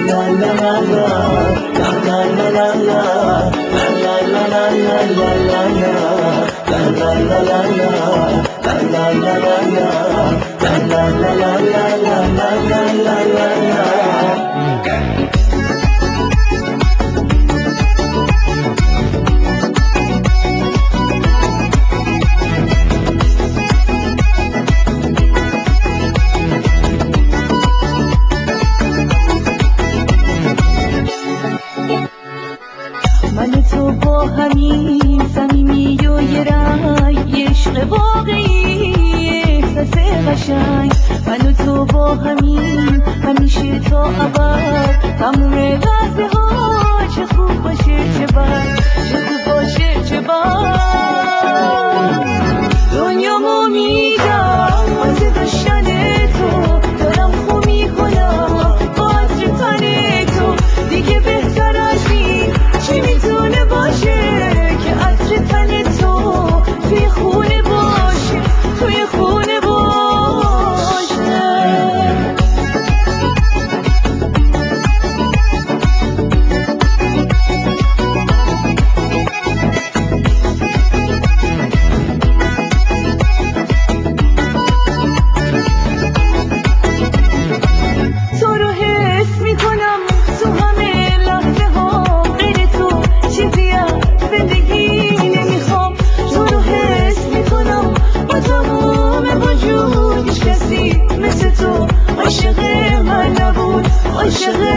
من تو با همین صمیمی و یه رنگ عشق واقعی احساس قشنگ من و تو با همین همیشه تا ابد تموم لحظه ها چه خوب باشه چه بد چه خوب باشه چه بد دنیامو میدم واسه داشتن تو دارم خو میکنم با عطر تن تو دیگه بهتر از این چی میتونه باشه که عطر تن تو توی خونه باشه توی خونه باشه تو رو حس میکنم تو همه لحظه ها غیر تو چیزی از زندگی نمیخوام تو رو حس میکنم با تمام وجود هیچ کسی مثل تو عاشق من نبود عاشق